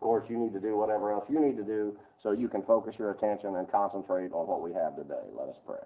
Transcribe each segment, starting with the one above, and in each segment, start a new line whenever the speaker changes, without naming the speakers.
course, you need to do whatever else you need to do so you can focus your attention and concentrate on what we have today. Let us pray.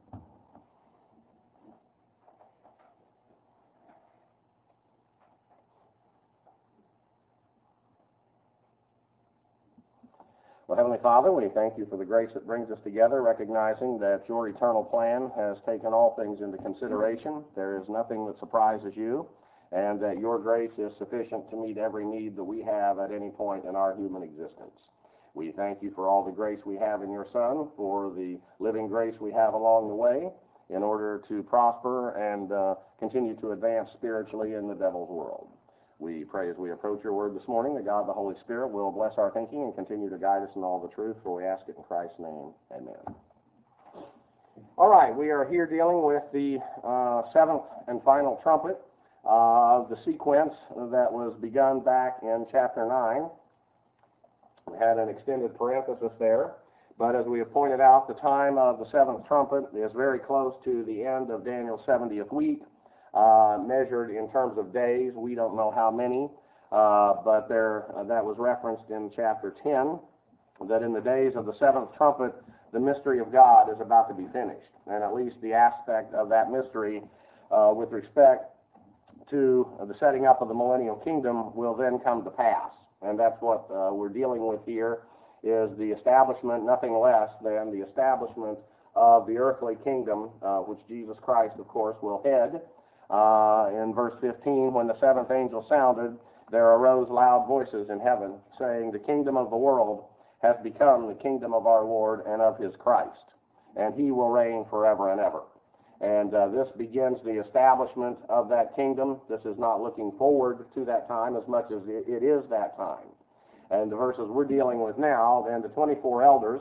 Well, Heavenly Father, we thank you for the grace that brings us together, recognizing that your eternal plan has taken all things into consideration. There is nothing that surprises you, and that your grace is sufficient to meet every need that we have at any point in our human existence. We thank you for all the grace we have in your Son, for the living grace we have along the way, in order to prosper and continue to advance spiritually in the devil's world. We pray as we approach your word this morning that God the Holy Spirit will bless our thinking and continue to guide us in all the truth, for we ask it in Christ's name. Amen. All right, we are here dealing with the seventh and final trumpet of the sequence that was begun back in chapter 9. We had an extended parenthesis there, but as we have pointed out, the time of the seventh trumpet is very close to the end of Daniel's 70th week. Measured in terms of days, we don't know how many, but that was referenced in chapter 10, that in the days of the seventh trumpet, the mystery of God is about to be finished, and at least the aspect of that mystery with respect to the setting up of the millennial kingdom will then come to pass, and that's what we're dealing with here, is the establishment, nothing less than the establishment of the earthly kingdom, which Jesus Christ, of course, will head. In verse 15, when the seventh angel sounded, there arose loud voices in heaven, saying, the kingdom of the world has become the kingdom of our Lord and of his Christ, and he will reign forever and ever. And this begins the establishment of that kingdom. This is not looking forward to that time as much as it is that time. And the verses we're dealing with now, then the 24 elders,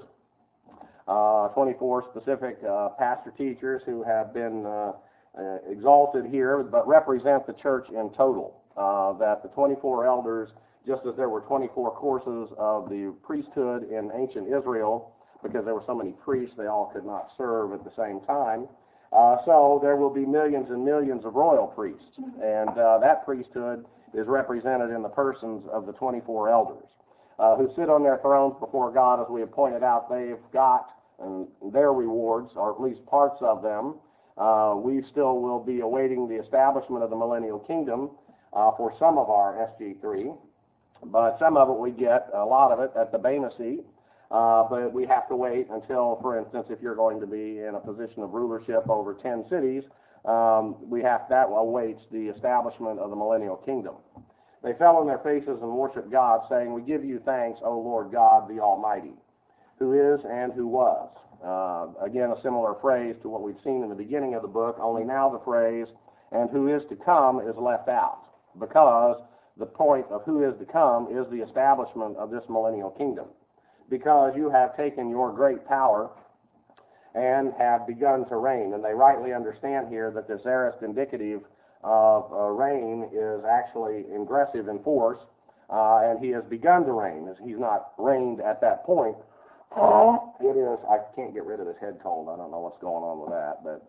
24 specific pastor teachers who have been exalted here, but represent the church in total. That the 24 elders, just as there were 24 courses of the priesthood in ancient Israel, because there were so many priests, they all could not serve at the same time. So there will be millions and millions of royal priests, and that priesthood is represented in the persons of the 24 elders, who sit on their thrones before God. As we have pointed out, they've got their rewards, or at least parts of them. We still will be awaiting the establishment of the millennial kingdom for some of our SG3, but some of it we get, a lot of it, at the Bema seat. But we have to wait until, for instance, if you're going to be in a position of rulership over 10 cities, that awaits the establishment of the millennial kingdom. They fell on their faces and worshiped God, saying, we give you thanks, O Lord God, the Almighty, who is and who was. Again, a similar phrase to what we've seen in the beginning of the book, only now the phrase, and who is to come, is left out, because the point of who is to come is the establishment of this millennial kingdom. Because you have taken your great power and have begun to reign. And they rightly understand here that this aorist indicative of reign is actually ingressive in force, and he has begun to reign. He's not reigned at that point. It is, I can't get rid of this head cold. I don't know what's going on with that, but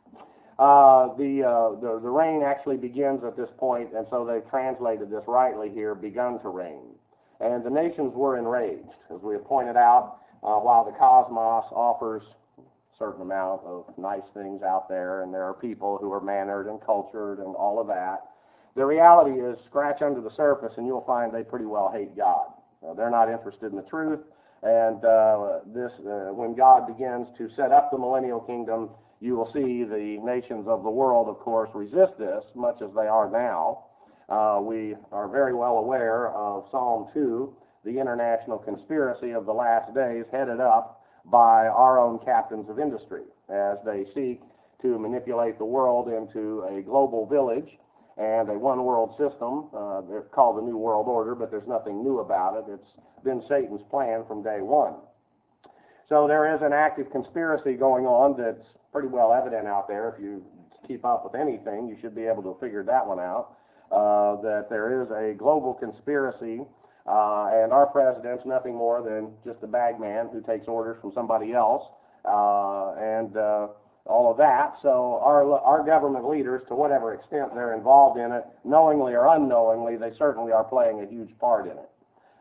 the reign actually begins at this point, and so they've translated this rightly here, begun to reign. And the nations were enraged, as we have pointed out, while the cosmos offers a certain amount of nice things out there, and there are people who are mannered and cultured and all of that. The reality is, scratch under the surface, and you'll find they pretty well hate God. They're not interested in the truth, and when God begins to set up the millennial kingdom, you will see the nations of the world, of course, resist this, much as they are now. We are very well aware of Psalm 2, the international conspiracy of the last days, headed up by our own captains of industry, as they seek to manipulate the world into a global village and a one-world system. They're called the New World Order, but there's nothing new about it. It's been Satan's plan from day one. So there is an active conspiracy going on that's pretty well evident out there. If you keep up with anything, you should be able to figure that one out. That there is a global conspiracy, and our president's nothing more than just a bagman who takes orders from somebody else, and all of that. So our government leaders, to whatever extent they're involved in it, knowingly or unknowingly, they certainly are playing a huge part in it.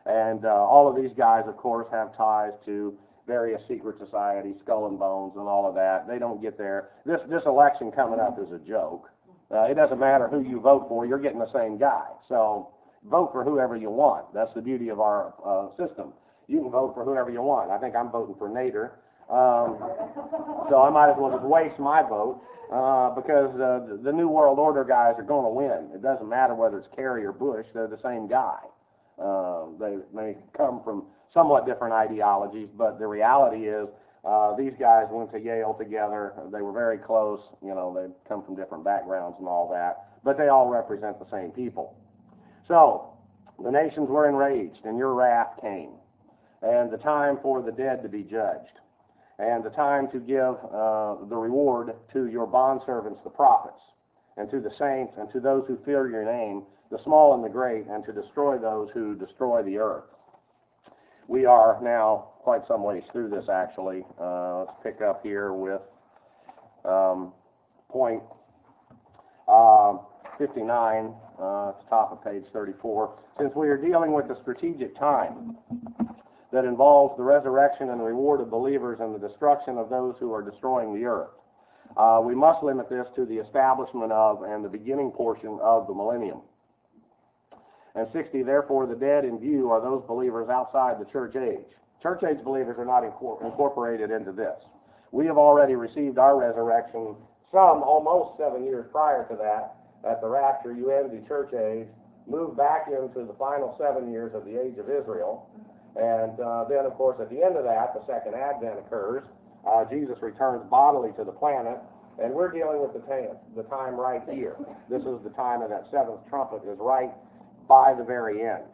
And all of these guys, of course, have ties to various secret societies, Skull and Bones, and all of that. They don't get there. This election coming up is a joke. It doesn't matter who you vote for; you're getting the same guy. So vote for whoever you want. That's the beauty of our system. You can vote for whoever you want. I think I'm voting for Nader, so I might as well just waste my vote because the New World Order guys are going to win. It doesn't matter whether it's Kerry or Bush; they're the same guy. They may come from somewhat different ideologies, but the reality is these guys went to Yale together. They were very close. You know, they come from different backgrounds and all that, but they all represent the same people. So the nations were enraged, and your wrath came, and the time for the dead to be judged, and the time to give the reward to your bondservants, the prophets, and to the saints, and to those who fear your name, the small and the great, and to destroy those who destroy the earth. We are now quite some ways through this, actually. Let's pick up here with point 59 at the top of page 34. Since we are dealing with the strategic time that involves the resurrection and reward of believers and the destruction of those who are destroying the earth, we must limit this to the establishment of and the beginning portion of the millennium. And 60, therefore, the dead in view are those believers outside the church age. Church age believers are not incorporated into this. We have already received our resurrection, some almost 7 years prior to that. At the rapture, you end the church age, move back into the final 7 years of the age of Israel, and then, of course, at the end of that, the second advent occurs. Jesus returns bodily to the planet, and we're dealing with the time right here. This is the time of that seventh trumpet is right by the very end.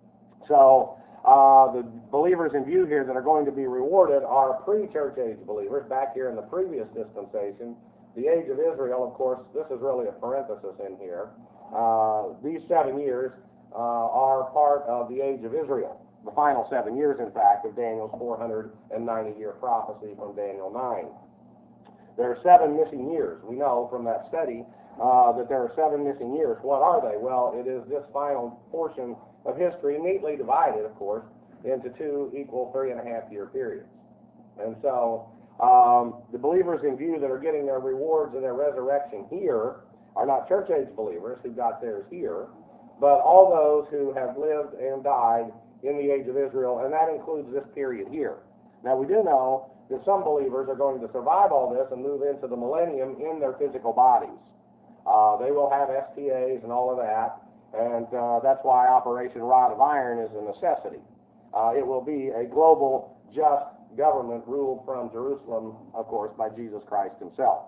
So the believers in view here that are going to be rewarded are pre-church age believers back here in the previous dispensation. The age of Israel, of course, this is really a parenthesis in here. These 7 years are part of the age of Israel, the final 7 years, in fact, of Daniel's 490-year prophecy from Daniel 9. There are 7 missing years. We know from that study that there are 7 missing years. What are they? Well, it is this final portion of history, neatly divided, of course, into 2 equal 3.5-year periods. And so the believers in view that are getting their rewards and their resurrection here are not church age believers who got theirs here, but all those who have lived and died in the age of Israel, and that includes this period here. Now, we do know that some believers are going to survive all this and move into the millennium in their physical bodies. They will have STAs and all of that, and that's why Operation Rod of Iron is a necessity. It will be a global, just government ruled from Jerusalem, of course, by Jesus Christ himself.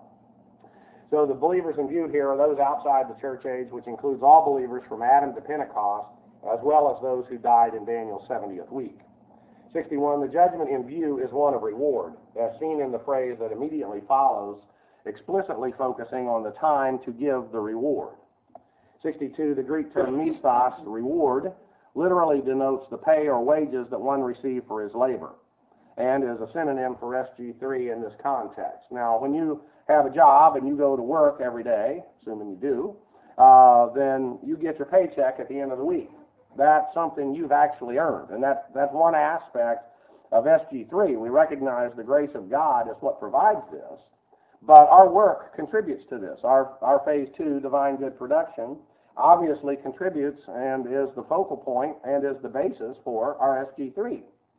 So the believers in view here are those outside the church age, which includes all believers from Adam to Pentecost, as well as those who died in Daniel's 70th week. 61, the judgment in view is one of reward, as seen in the phrase that immediately follows, explicitly focusing on the time to give the reward. 62, the Greek term misthos, reward, literally denotes the pay or wages that one received for his labor, and is a synonym for SG3 in this context. Now, when you have a job and you go to work every day, assuming you do, then you get your paycheck at the end of the week. That's something you've actually earned, and that's one aspect of SG3. We recognize the grace of God is what provides this, but our work contributes to this. Our Phase 2 Divine Good Production obviously contributes and is the focal point and is the basis for our SG3.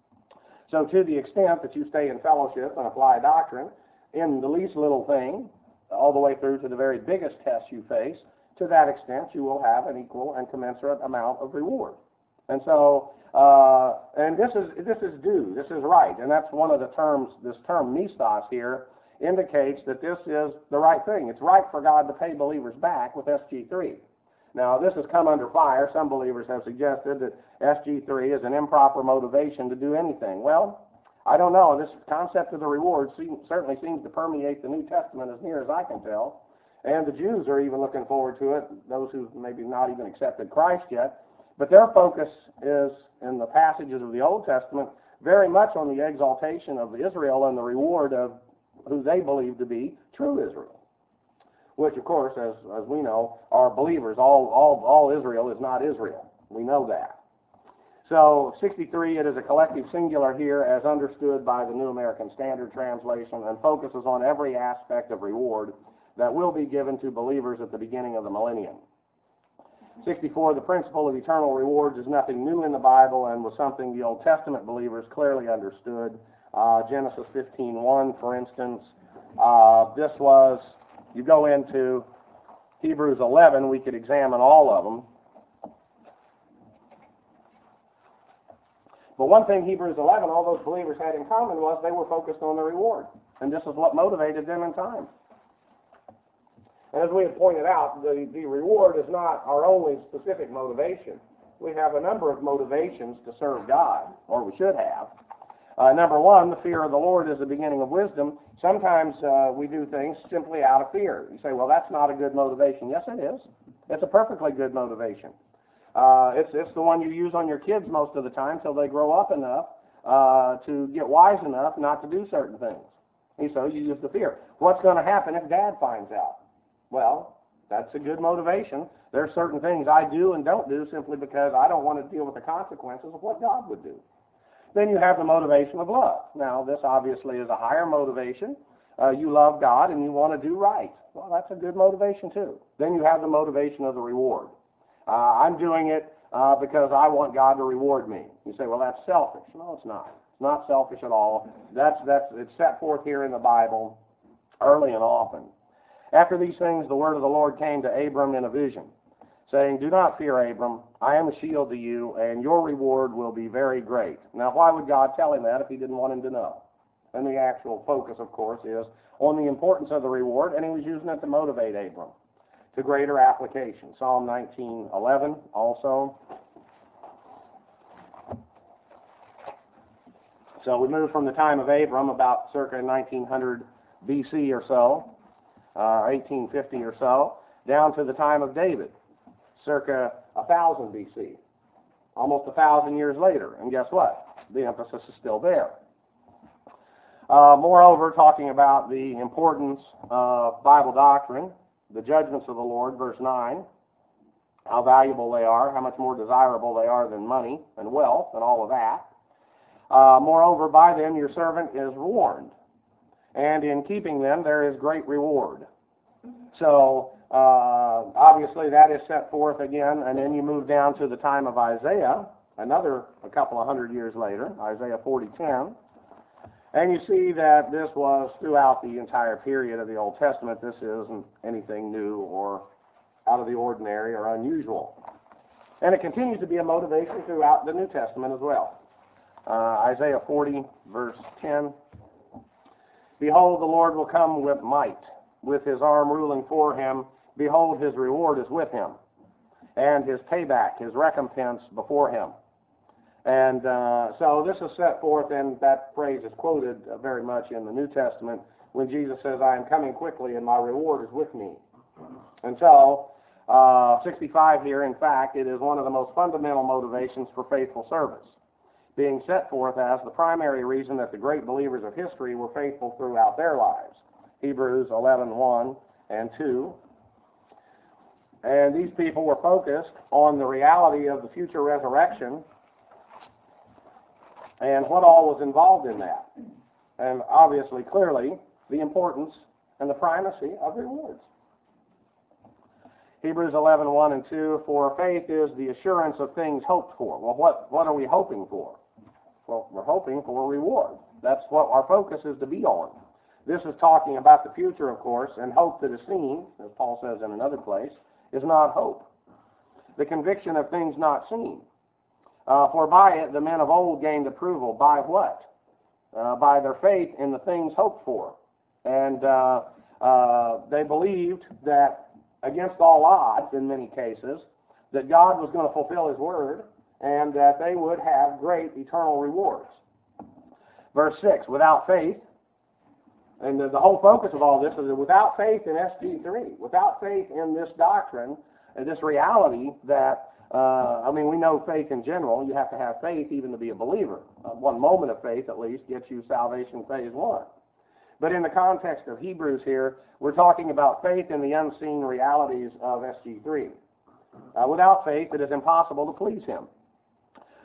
So to the extent that you stay in fellowship and apply doctrine in the least little thing, all the way through to the very biggest test you face, to that extent you will have an equal and commensurate amount of reward. And so, and this is due, this is right, and that's one of the terms, this term misthos here indicates that this is the right thing. It's right for God to pay believers back with SG3. Now, this has come under fire. Some believers have suggested that SG3 is an improper motivation to do anything. Well, I don't know. This concept of the reward certainly seems to permeate the New Testament as near as I can tell. And the Jews are even looking forward to it, those who've maybe not even accepted Christ yet. But their focus is, in the passages of the Old Testament, very much on the exaltation of Israel and the reward of who they believe to be true Israel, which, of course, as we know, are believers. All Israel is not Israel. We know that. So 63, it is a collective singular here as understood by the New American Standard Translation and focuses on every aspect of reward that will be given to believers at the beginning of the millennium. 64, the principle of eternal rewards is nothing new in the Bible and was something the Old Testament believers clearly understood. Genesis 15:1, for instance, this was, you go into Hebrews 11, we could examine all of them. But one thing Hebrews 11, all those believers had in common was they were focused on the reward. And this is what motivated them in time. And as we have pointed out, the reward is not our only specific motivation. We have a number of motivations to serve God, or we should have. Number one, the fear of the Lord is the beginning of wisdom. Sometimes we do things simply out of fear. You say, well, that's not a good motivation. Yes, it is. It's a perfectly good motivation. It's the one you use on your kids most of the time till they grow up enough to get wise enough not to do certain things. And so you use the fear. What's going to happen if Dad finds out? Well, that's a good motivation. There are certain things I do and don't do simply because I don't want to deal with the consequences of what God would do. Then you have the motivation of love. Now, this obviously is a higher motivation. You love God and you want to do right. Well, that's a good motivation too. Then you have the motivation of the reward. I'm doing it because I want God to reward me. You say, well, that's selfish. No, it's not. It's not selfish at all. It's set forth here in the Bible early and often. After these things, the word of the Lord came to Abram in a vision, saying, do not fear, Abram. I am a shield to you, and your reward will be very great. Now, why would God tell him that if he didn't want him to know? And the actual focus, of course, is on the importance of the reward, and he was using it to motivate Abram to greater application. Psalm 19:11 also. So we move from the time of Abram, about circa 1900 B.C. or so, 1850 or so, down to the time of David, circa 1000 B.C., almost 1,000 years later. And guess what? The emphasis is still there. Moreover, talking about the importance of Bible doctrine, the judgments of the Lord, verse 9, how valuable they are, how much more desirable they are than money and wealth and all of that. Moreover, by them your servant is warned, and in keeping them there is great reward. So, obviously that is set forth again, and then you move down to the time of Isaiah, a couple of hundred years later, Isaiah 40:10. And you see that this was throughout the entire period of the Old Testament. This isn't anything new or out of the ordinary or unusual. And it continues to be a motivation throughout the New Testament as well. Isaiah 40, verse 10. Behold, the Lord will come with might, with his arm ruling for him. Behold, his reward is with him, and his payback, his recompense before him. And so this is set forth, and that phrase is quoted very much in the New Testament when Jesus says, I am coming quickly and my reward is with me. And so 65 here, in fact, it is one of the most fundamental motivations for faithful service, being set forth as the primary reason that the great believers of history were faithful throughout their lives. Hebrews 11:1 and 2. And these people were focused on the reality of the future resurrection and what all was involved in that. And obviously, clearly, the importance and the primacy of rewards. Hebrews 11:1 and 2, for faith is the assurance of things hoped for. Well, what are we hoping for? Well, we're hoping for a reward. That's what our focus is to be on. This is talking about the future, of course, and hope that is seen, as Paul says in another place, is not hope. The conviction of things not seen. For by it the men of old gained approval. By what? By their faith in the things hoped for. And they believed that, against all odds in many cases, that God was going to fulfill his word and that they would have great eternal rewards. Verse 6, without faith, and the whole focus of all this is that without faith in SG3, without faith in this doctrine, and this reality that, we know faith in general. You have to have faith even to be a believer. One moment of faith, at least, gets you salvation phase 1. But in the context of Hebrews here, we're talking about faith in the unseen realities of SG3. Without faith, it is impossible to please him.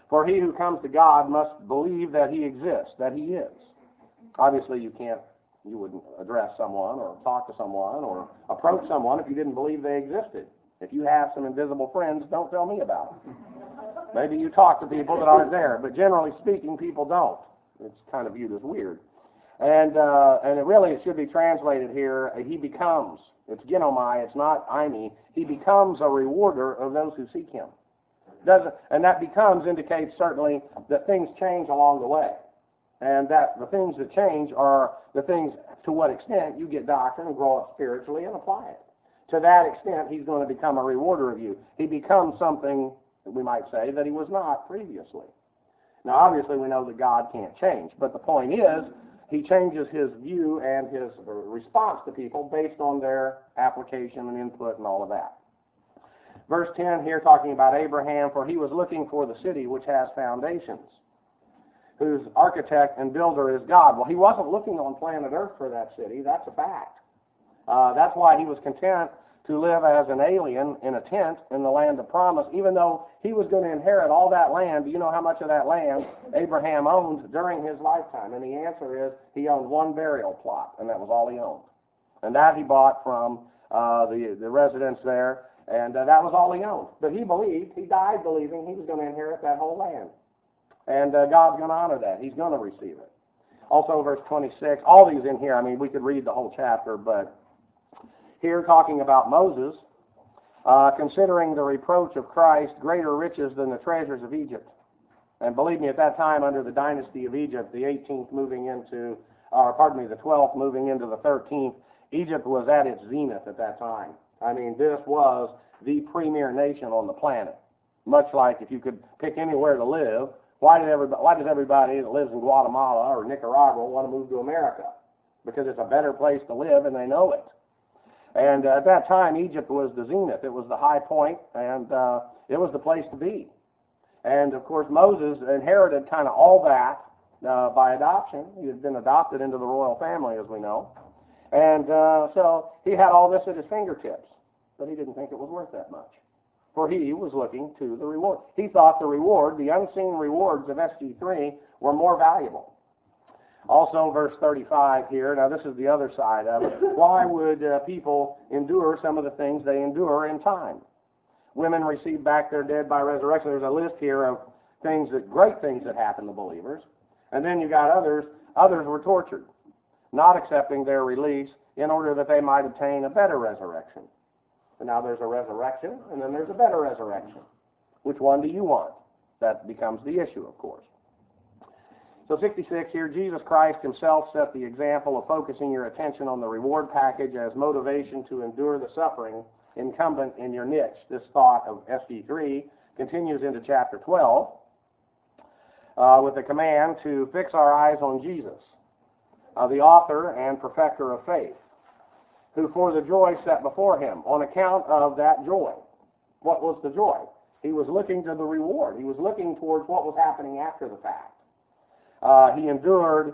For he who comes to God must believe that he exists, that he is. Obviously, you wouldn't address someone or talk to someone or approach someone if you didn't believe they existed. If you have some invisible friends, don't tell me about them. Maybe you talk to people that aren't there, but generally speaking, people don't. It's kind of viewed as weird. And it should be translated here, he becomes. It's ginomai, it's not eimi. He becomes a rewarder of those who seek him. And that becomes indicates certainly that things change along the way. And that the things that change are the things to what extent you get doctrine and grow up spiritually and apply it. To that extent, he's going to become a rewarder of you. He becomes something, we might say, that he was not previously. Now, obviously, we know that God can't change. But the point is, he changes his view and his response to people based on their application and input and all of that. Verse 10 here talking about Abraham, for he was looking for the city which has foundations, whose architect and builder is God. Well, he wasn't looking on planet Earth for that city. That's a fact. That's why he was content to live as an alien in a tent in the land of promise, even though he was going to inherit all that land. Do you know how much of that land Abraham owned during his lifetime? And the answer is he owned one burial plot, and that was all he owned. And that he bought from the residents there, and that was all he owned. But he died believing he was going to inherit that whole land. And God's going to honor that. He's going to receive it. Also, verse 26, all these in here, I mean, we could read the whole chapter, but here talking about Moses, considering the reproach of Christ greater riches than the treasures of Egypt. And believe me, at that time, under the dynasty of Egypt, the 12th moving into the 13th, Egypt was at its zenith at that time. I mean, this was the premier nation on the planet. Much like if you could pick anywhere to live, why does everybody that lives in Guatemala or Nicaragua want to move to America? Because it's a better place to live and they know it. And at that time, Egypt was the zenith. It was the high point, and it was the place to be. And, of course, Moses inherited kind of all that by adoption. He had been adopted into the royal family, as we know. And so he had all this at his fingertips, but he didn't think it was worth that much. For he was looking to the reward. He thought the unseen rewards of SG3 were more valuable. Also, verse 35 here, now this is the other side of it. Why would people endure some of the things they endure in time? Women receive back their dead by resurrection. There's a list here of great things that happened to believers. And then you got others were tortured, not accepting their release in order that they might obtain a better resurrection. And now there's a resurrection, and then there's a better resurrection. Which one do you want? That becomes the issue, of course. So 66 here, Jesus Christ himself set the example of focusing your attention on the reward package as motivation to endure the suffering incumbent in your niche. This thought of SG3 continues into chapter 12 with the command to fix our eyes on Jesus, the author and perfecter of faith, who for the joy set before him, on account of that joy. What was the joy? He was looking to the reward. He was looking towards what was happening after the fact. He endured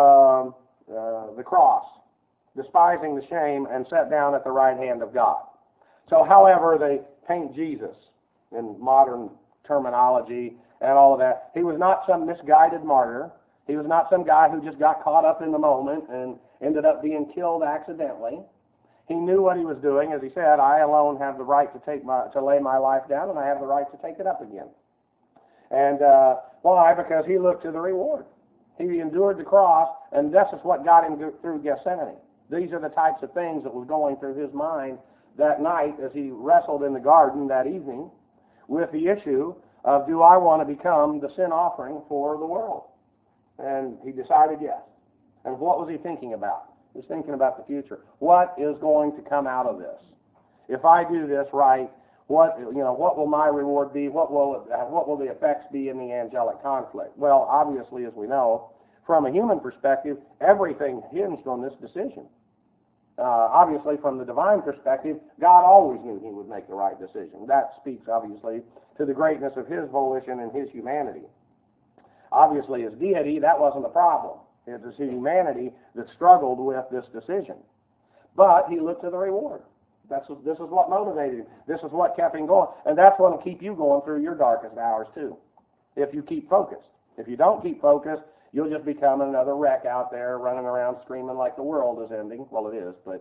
the cross, despising the shame, and sat down at the right hand of God. So, however, they paint Jesus in modern terminology and all of that. He was not some misguided martyr. He was not some guy who just got caught up in the moment and ended up being killed accidentally. He knew what he was doing. As he said, I alone have the right to lay my life down, and I have the right to take it up again. And why? Because he looked to the reward. He endured the cross, and this is what got him through Gethsemane. These are the types of things that was going through his mind that night as he wrestled in the garden that evening with the issue of, do I want to become the sin offering for the world? And he decided yes. And what was he thinking about? He was thinking about the future. What is going to come out of this? If I do this right, what will my reward be? What will the effects be in the angelic conflict? Well, obviously, as we know, from a human perspective, everything hinged on this decision. Obviously, from the divine perspective, God always knew he would make the right decision. That speaks, obviously, to the greatness of his volition and his humanity. Obviously, as deity, that wasn't the problem. It was his humanity that struggled with this decision. But he looked to the reward. This is what motivated him. This is what kept him going. And that's what will keep you going through your darkest hours, too. if you keep focused. If you don't keep focused, you'll just become another wreck out there running around screaming like the world is ending. Well, it is, but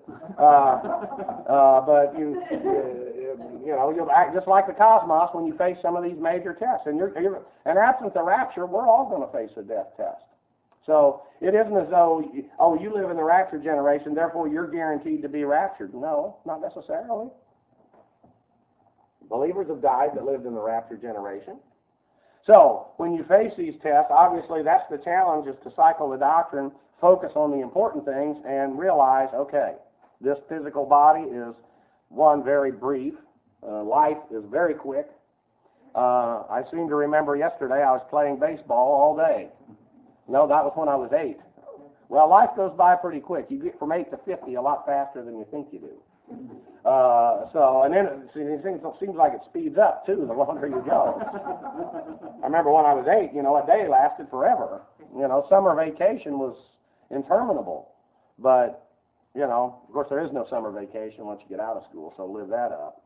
you'll act just like the cosmos when you face some of these major tests. And and absent the rapture, we're all going to face a death test. So it isn't as though, you live in the rapture generation, therefore you're guaranteed to be raptured. No, not necessarily. Believers have died that lived in the rapture generation. So when you face these tests, obviously that's the challenge, is to cycle the doctrine, focus on the important things, and realize, okay, this physical body is, one, very brief. Life is very quick. I seem to remember yesterday I was playing baseball all day. No, that was when I was 8. Well, life goes by pretty quick. You get from 8 to 50 a lot faster than you think you do. And then it seems like it speeds up, too, the longer you go. I remember when I was 8, a day lasted forever. Summer vacation was interminable. But, of course, there is no summer vacation once you get out of school, so live that up.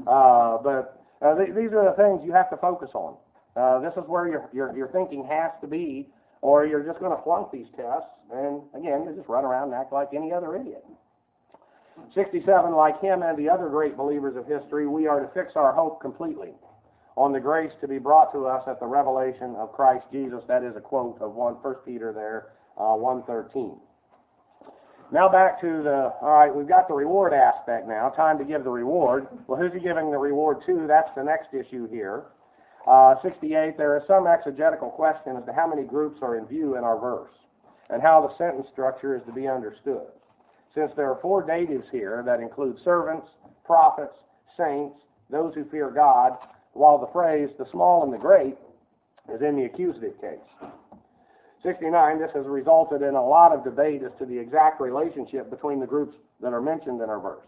These are the things you have to focus on. This is where your thinking has to be, or you're just going to flunk these tests, and, again, you just run around and act like any other idiot. 67, like him and the other great believers of history, we are to fix our hope completely on the grace to be brought to us at the revelation of Christ Jesus. That is a quote of 1 Peter there, 1:13. Now back to we've got the reward aspect now. Time to give the reward. Well, who's he giving the reward to? That's the next issue here. 68, there is some exegetical question as to how many groups are in view in our verse and how the sentence structure is to be understood. Since there are 4 datives here that include servants, prophets, saints, those who fear God, while the phrase the small and the great is in the accusative case. 69, this has resulted in a lot of debate as to the exact relationship between the groups that are mentioned in our verse.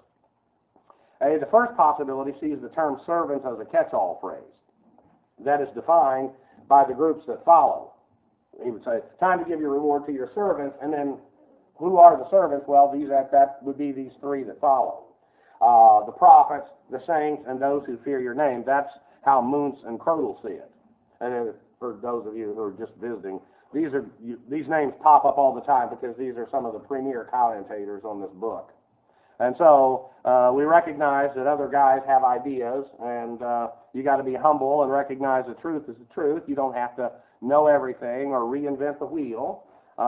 The first possibility sees the term servants as a catch-all phrase that is defined by the groups that follow. He would say, time to give your reward to your servants, and then who are the servants? Well, that would be these 3 that follow. The prophets, the saints, and those who fear your name. That's how Muntz and Crodel see it. And for those of you who are just visiting, these names pop up all the time because these are some of the premier commentators on this book. And so we recognize that other guys have ideas, and you got to be humble and recognize the truth is the truth. You don't have to know everything or reinvent the wheel.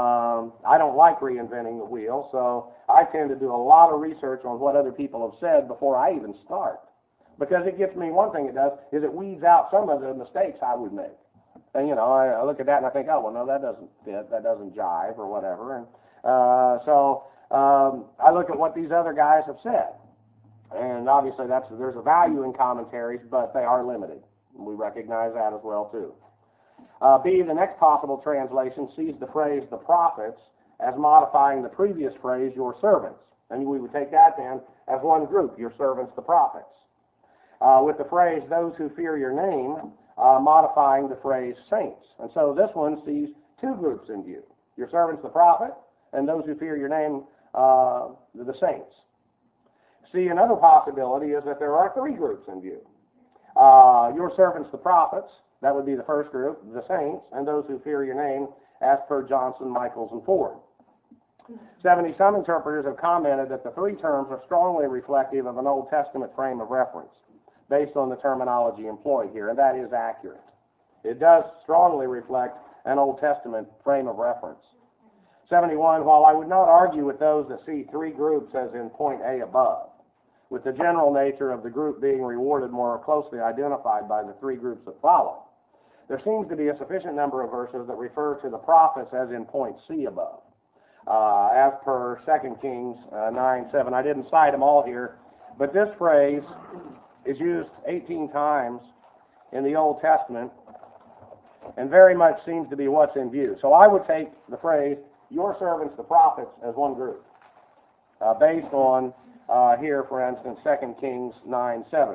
I don't like reinventing the wheel, so I tend to do a lot of research on what other people have said before I even start. Because it gets me, one thing it does, is it weeds out some of the mistakes I would make. And, I look at that and I think, oh, well, no, that doesn't fit, that doesn't jive or whatever. And so I look at what these other guys have said. And obviously there's a value in commentaries, but they are limited. We recognize that as well, too. B, the next possible translation sees the phrase the prophets as modifying the previous phrase your servants. And we would take that then as one group, your servants, the prophets. With the phrase those who fear your name modifying the phrase saints. And so this one sees 2 groups in view, your servants, the prophet, and those who fear your name, the saints. See, another possibility is that there are 3 groups in view. Your servants, the prophets, that would be the first group, the saints, and those who fear your name, as per Johnson, Michaels, and Ford. 70, some interpreters have commented that the 3 terms are strongly reflective of an Old Testament frame of reference, based on the terminology employed here, and that is accurate. It does strongly reflect an Old Testament frame of reference. 71, while I would not argue with those that see 3 groups as in point A above, with the general nature of the group being rewarded more closely identified by the 3 groups that follow, there seems to be a sufficient number of verses that refer to the prophets as in point C above. As per 2 Kings 9:7. I didn't cite them all here, but this phrase is used 18 times in the Old Testament and very much seems to be what's in view. So I would take the phrase, your servants, the prophets, as one group, based on here, for instance, 2 Kings 9:7.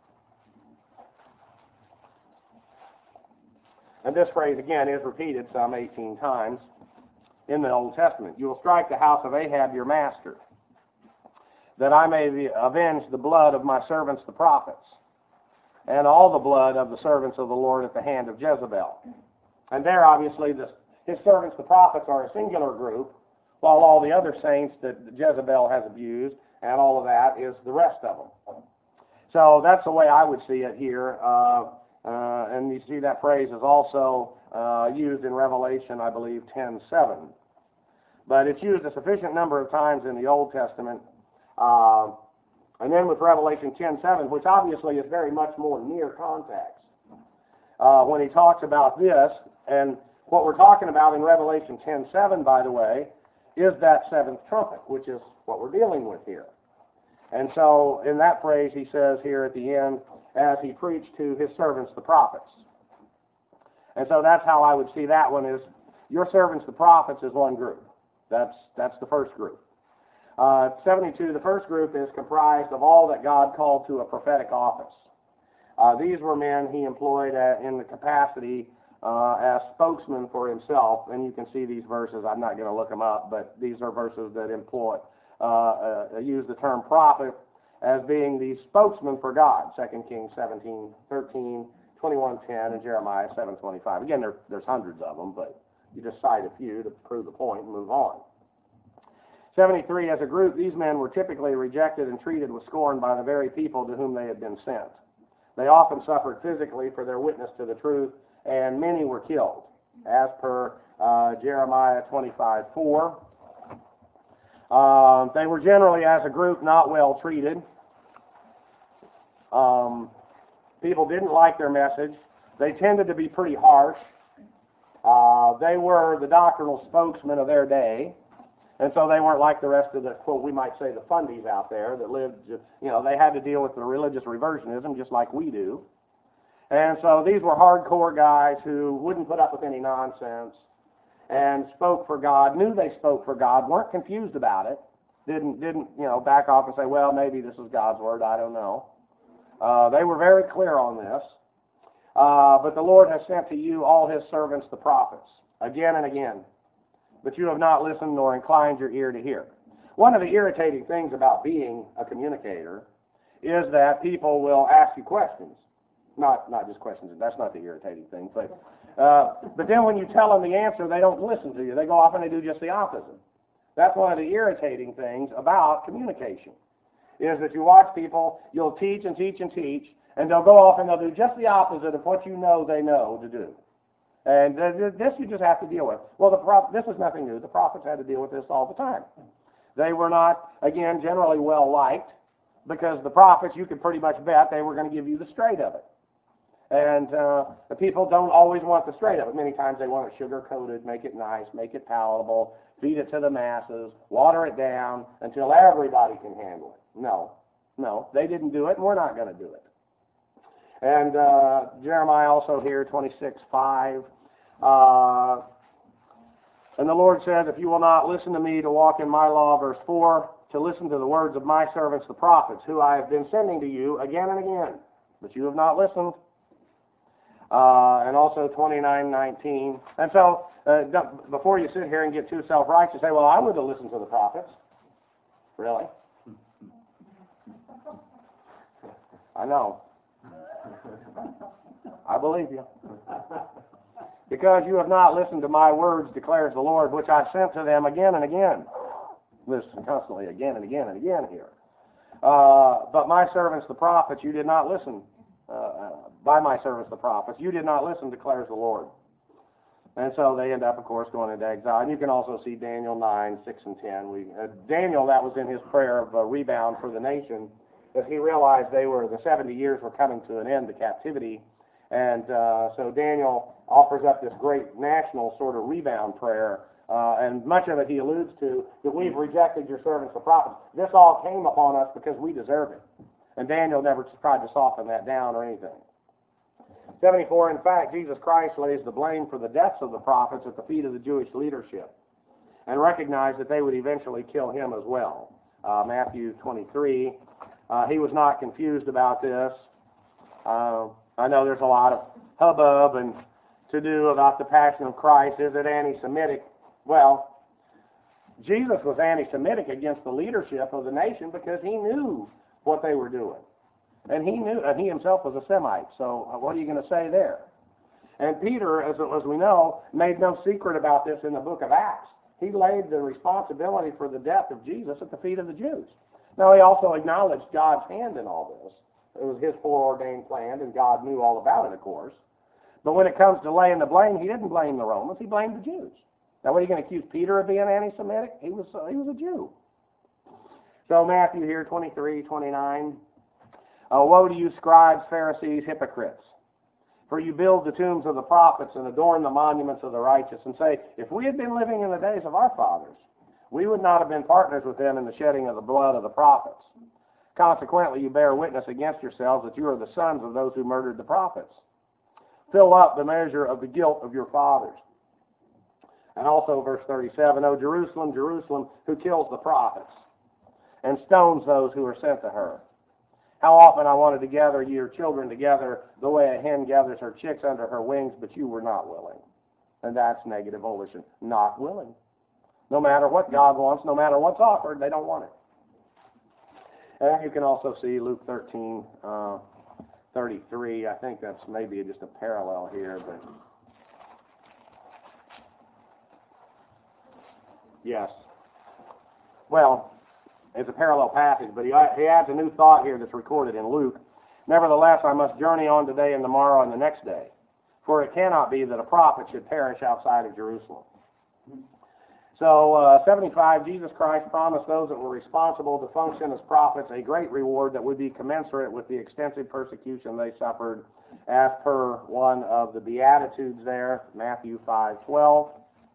And this phrase, again, is repeated some 18 times in the Old Testament. You will strike the house of Ahab, your master, that I may avenge the blood of my servants, the prophets. and all the blood of the servants of the Lord at the hand of Jezebel. And there, obviously, his servants, the prophets, are a singular group, while all the other saints that Jezebel has abused and all of that is the rest of them. So that's the way I would see it here. And you see that phrase is also used in Revelation, I believe, 10:7. But it's used a sufficient number of times in the Old Testament. And then with Revelation 10:7, which obviously is very much more near context, when he talks about this, and what we're talking about in Revelation 10:7, by the way, is that seventh trumpet, which is what we're dealing with here. And so in that phrase, he says here at the end, as he preached to his servants, the prophets. And so that's how I would see that one, is your servants, the prophets, is one group. That's the first group. 72, the first group is comprised of all that God called to a prophetic office. These were men he employed in the capacity as spokesman for himself, and you can see these verses. I'm not going to look them up, but these are verses that use the term prophet as being the spokesman for God. 2 Kings 17:13, 21:10, and Jeremiah 7:25. Again, there's hundreds of them, but you just cite a few to prove the point and move on. 73, as a group, these men were typically rejected and treated with scorn by the very people to whom they had been sent. They often suffered physically for their witness to the truth, and many were killed, as per Jeremiah 25:4. They were generally, as a group, not well treated. People didn't like their message. They tended to be pretty harsh. They were the doctrinal spokesmen of their day, and so they weren't like the rest of the, quote, we might say the fundies out there that lived, they had to deal with the religious reversionism just like we do. And so these were hardcore guys who wouldn't put up with any nonsense and spoke for God, knew they spoke for God, weren't confused about it, didn't back off and say, well, maybe this is God's word, I don't know. They were very clear on this. But the Lord has sent to you all his servants, the prophets, again and again. But you have not listened nor inclined your ear to hear. One of the irritating things about being a communicator is that people will ask you questions. Not just questions, that's not the irritating thing. But then when you tell them the answer, they don't listen to you. They go off and they do just the opposite. That's one of the irritating things about communication, is that you watch people, you'll teach and teach and teach, and they'll go off and they'll do just the opposite of what you know they know to do. And this you just have to deal with. Well, this is nothing new. The prophets had to deal with this all the time. They were not, again, generally well liked, because the prophets, you could pretty much bet they were going to give you the straight of it. And the people don't always want the straight of it. Many times they want it sugar-coated, make it nice, make it palatable, feed it to the masses, water it down until everybody can handle it. No, they didn't do it, and we're not going to do it. And Jeremiah also here, 26:5. And the Lord said, if you will not listen to me to walk in my law, verse 4, to listen to the words of my servants, the prophets, who I have been sending to you again and again, but you have not listened. And also 29:19. And so, before you sit here and get too self-righteous, say, well, I would have listened to the prophets. Really? I know. I believe you. Because you have not listened to my words, declares the Lord, which I sent to them again and again. Listen constantly, again and again and again here. But my servants, the prophets, you did not listen. By my servants, the prophets, you did not listen, declares the Lord. And so they end up, of course, going into exile. And you can also see Daniel 9:6 and 10. Daniel, that was in his prayer of rebound for the nation, that he realized the 70 years were coming to an end, the captivity. And so Daniel offers up this great national sort of rebound prayer. And much of it he alludes to, that we've rejected your servants, the prophets. This all came upon us because we deserve it. And Daniel never tried to soften that down or anything. 74, in fact, Jesus Christ lays the blame for the deaths of the prophets at the feet of the Jewish leadership and recognized that they would eventually kill him as well. Matthew 23, he was not confused about this. I know there's a lot of hubbub and to-do about the passion of Christ. Is it anti-Semitic? Well, Jesus was anti-Semitic against the leadership of the nation because he knew what they were doing. And he knew, and he himself was a Semite, so what are you going to say there? And Peter, as we know, made no secret about this in the book of Acts. He laid the responsibility for the death of Jesus at the feet of the Jews. Now, he also acknowledged God's hand in all this. It was his foreordained plan, and God knew all about it, of course. But when it comes to laying the blame, he didn't blame the Romans, he blamed the Jews. Now, what are you going to accuse Peter of being anti-Semitic? He was a Jew. So Matthew here, 23, 29. Woe to you, scribes, Pharisees, hypocrites! For you build the tombs of the prophets and adorn the monuments of the righteous, and say, if we had been living in the days of our fathers, we would not have been partners with them in the shedding of the blood of the prophets. Consequently, you bear witness against yourselves that you are the sons of those who murdered the prophets. Fill up the measure of the guilt of your fathers. And also verse 37, O Jerusalem, Jerusalem, who kills the prophets and stones those who are sent to her. How often I wanted to gather your children together the way a hen gathers her chicks under her wings, but you were not willing. And that's negative volition. Not willing. No matter what God wants, no matter what's offered, they don't want it. And you can also see Luke 13, 33. I think that's maybe just a parallel here, but yes. Well, it's a parallel passage, but he adds a new thought here that's recorded in Luke. Nevertheless, I must journey on today and tomorrow and the next day, for it cannot be that a prophet should perish outside of Jerusalem. So, 75, Jesus Christ promised those that were responsible to function as prophets a great reward that would be commensurate with the extensive persecution they suffered, as per one of the Beatitudes there, Matthew 5:12.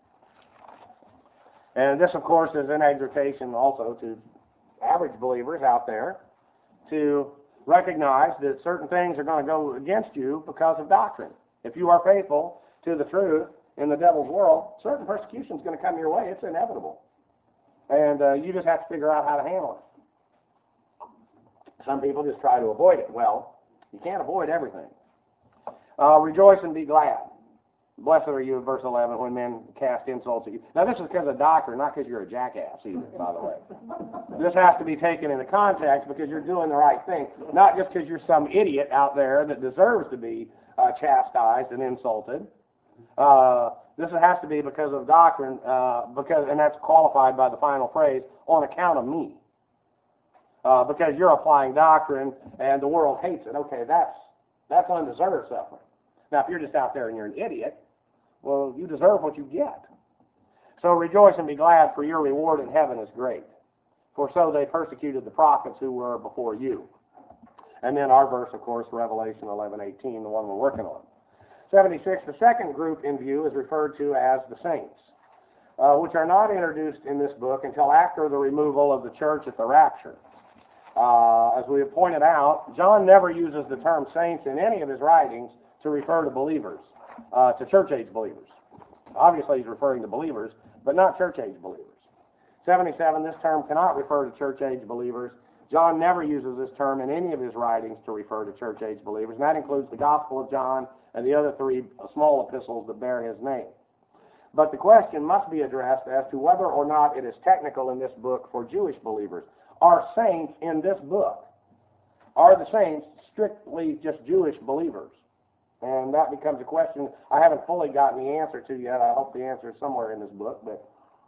And this, of course, is an exhortation also to average believers out there to recognize that certain things are going to go against you because of doctrine. If you are faithful to the truth in the devil's world, certain persecution is going to come your way. It's inevitable. And you just have to figure out how to handle it. Some people just try to avoid it. Well, you can't avoid everything. Rejoice and be glad. Blessed are you, verse 11, when men cast insults at you. Now, this is because of doctrine, not because you're a jackass either, by the way. This has to be taken into context because you're doing the right thing, not just because you're some idiot out there that deserves to be chastised and insulted. This has to be because of doctrine, and that's qualified by the final phrase, on account of me. Because you're applying doctrine and the world hates it. Okay, that's undeserved suffering. Now, if you're just out there and you're an idiot, well, you deserve what you get. So rejoice and be glad, for your reward in heaven is great. For so they persecuted the prophets who were before you. And then our verse, of course, Revelation 11:18, the one we're working on. 76, the second group in view is referred to as the saints, which are not introduced in this book until after the removal of the church at the rapture. As we have pointed out, John never uses the term saints in any of his writings to refer to believers, to church-age believers. Obviously, he's referring to believers, but not church-age believers. 77, this term cannot refer to church-age believers. John never uses this term in any of his writings to refer to church-age believers, and that includes the Gospel of John and the other three small epistles that bear his name. But the question must be addressed as to whether or not it is technical in this book for Jewish believers. Are saints in this book, are the saints strictly just Jewish believers? And that becomes a question I haven't fully gotten the answer to yet. I hope the answer is somewhere in this book, but